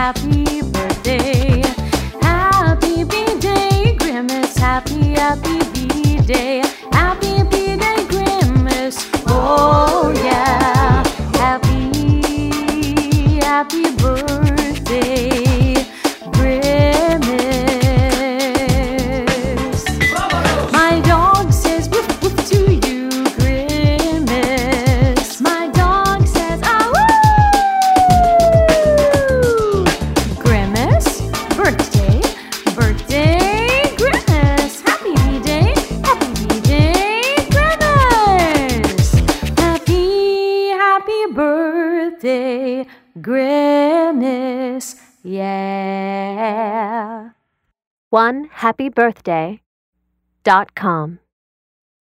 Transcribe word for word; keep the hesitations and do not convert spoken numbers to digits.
happy birthday. Happy B-Day, Grimace, happy, happy B-Day. Happy B-Day, Grimace, oh yeah. Happy, happy birthday, Grimace. My dog says woof woof to you, Grimace. My dog says ah woo. Grimace, birthday, birthday, Grimace. Happy B-Day, happy B-Day, Grimace. Happy, happy birthday, Grimace, yeah. one happy birthday dot com